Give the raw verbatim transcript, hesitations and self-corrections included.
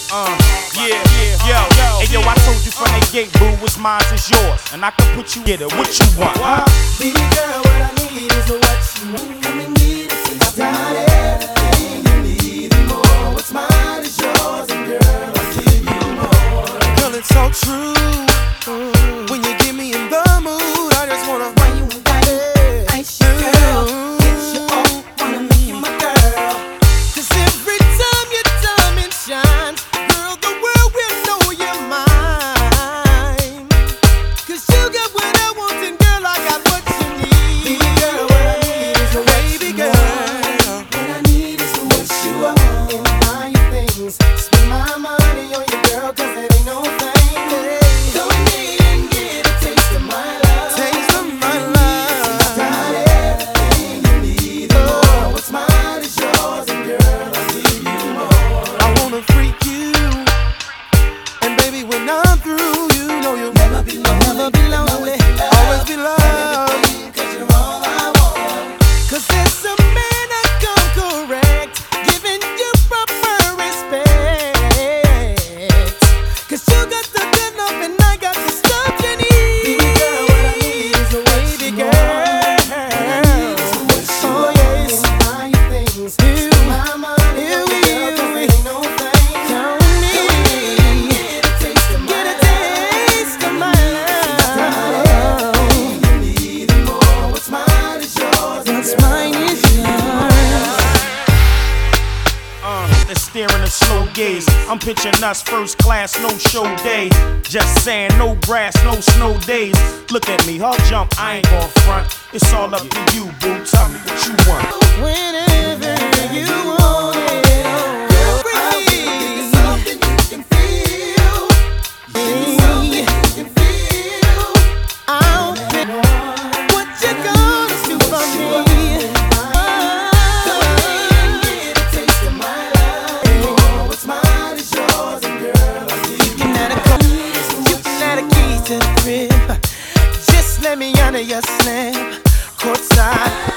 Uh, yeah, yeah, yo, yo, hey yo, I told you from the gate, boo, what's mine is yours, and I can put you in it. What you want? What? Baby girl, what I need is what you want. Come and get it, taste got everything you need and more. What's mine is yours, and girl, I'll give you more. Girl, it's so true. Mm. When you get me in the mood, I just wanna run you right, ice your girl, get you off, wanna make you my girl. Cause every time your diamond shines, girl, the world will know you're mine. Cause you got what I want and girl, I got what you need. Baby girl, what I need is a baby girl. What I need is to what you want and buy you things. Spend my money on you, girl, cause it ain't no thing. Go ahead and get a taste of my love. Taste of my love. Got everything you need and more. What's mine is yours, and girl, I'll give you more. I wanna freak you, and baby, when I'm through, you know you'll never be lonely, never be lonely, always be loved. Cause you're all I want. Cause there's a man I come correct, giving you proper respect. Cause you got the good love and I got the stuff you need. Baby girl, what I need is a Baby girl. Oh yes, buy you things. You, my money, you, on you, girl, 'cause you, it ain't no thing. count me. Get a taste of my Get a love. taste of my love. Everything you need and more. What's mine is yours, and What's girl, mine is yours. Uh, they're staring a slow gaze. I'm pitching us first class, no show day. Just saying, no grass, no snow days. Look at me, I'll jump, I ain't gon' front. It's all up to you, boo. Tell me what you want. Whenever you want it, oh, I'll give you free. something you can feel. Give me something you can feel. I'll pick what you gonna do for me. Get a taste of my love. What's mine is yours, and girl, I'll give You can add a code, you can add a key to the crib. Just let me under your snap, courtside.